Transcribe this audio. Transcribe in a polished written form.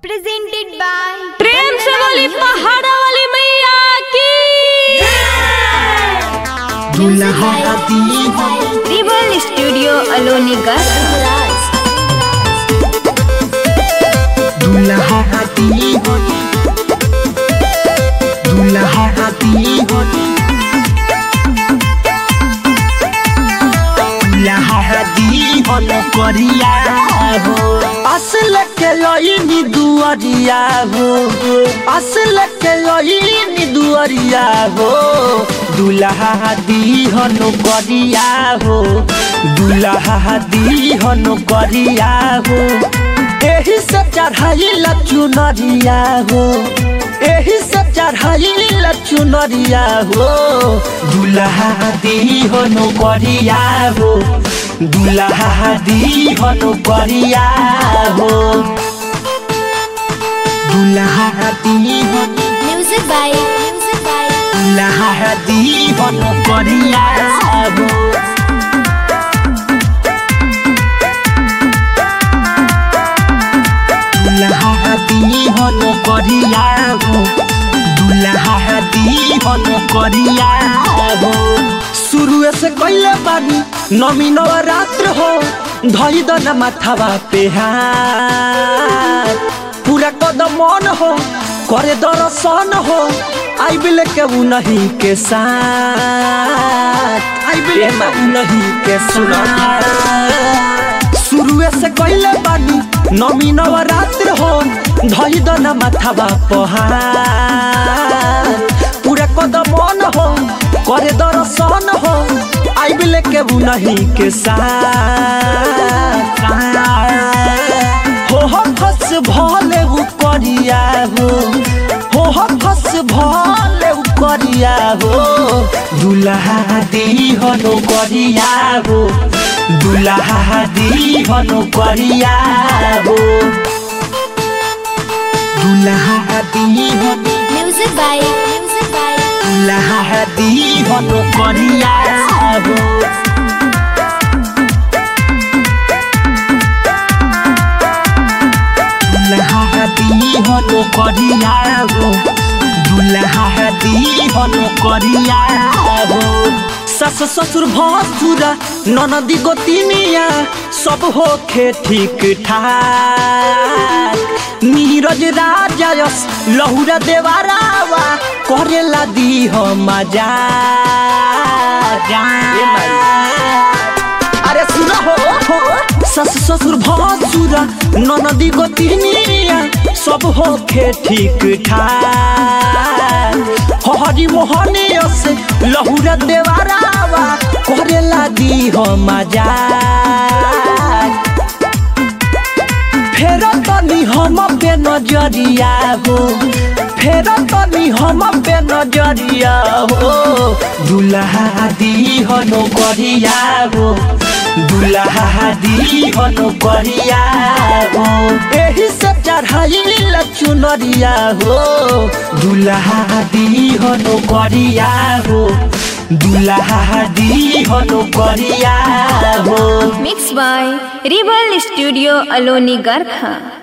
presented by प्रेम से बोली पहाड़ा वाली मैया की दुल्हा दी Rebel Studio Aloni Garkha। दुल्हा दी दुल्हा दी दुल्हा दी करिया हो असल के लईनी दुआरिया हो असल के लईनी दुआरिया हो दुल्हा दी करिया हो दुल्हा दी करिया हो एही से चढ़ाई चुनरिया हो एही से चढ़ाई चुनरिया हो दुल्हा दी करिया हो दुल्हा दी करिया हो दुल्हा दी Music by दुल्हा दी करिया हो दुल्हा दी करिया हो दुल्हा दी करिया हो शुरू से कैले बानी नमी नवरात्र हो धई दन माथावा पे हाथ पूरा कदम मन हो करे दर्शन हो आई बिल के नहीं के साथ आई बिल नहीं के साथ शुरू से कैले बानी नमी नवरात्र हो धई दन माथावा पहाड़ पूरा कदम मन हो करे दर्शन हो आई बिल के नहीं के साथ हो फस भले करिया हो फस भले करिया हो दुल्हा दी करिया हो दुल्हा दी करिया हो दुल्हा दी Music by दुल्हा दी करिया हो दुल्हा दी करिया हो दुल्हा दी करिया हो सस ससुर भसुर ननदी गोतिनिया सब होखे ठीक ठाक नीरज राजा यस लहुरा देवारावा करेला दी हो मजा अरे सुना हो सस ससुर भसुर ननदी गोतिनिया सब होखे ठीक ठाक हरी मोहनी यस लहुरा देवारावा करेला दी हो मजा फेर तनी हम पे नजरिया हो फेर तनी हम पे नजरिया हो दुल्हा दी करिया हो दुल्हा दी करिया हो एही से चढ़ाई चुनरिया हो दुल्हा दी करिया हो दुल्हा दी करिया हो Mixed by Rebel Studio Aloni Garkha।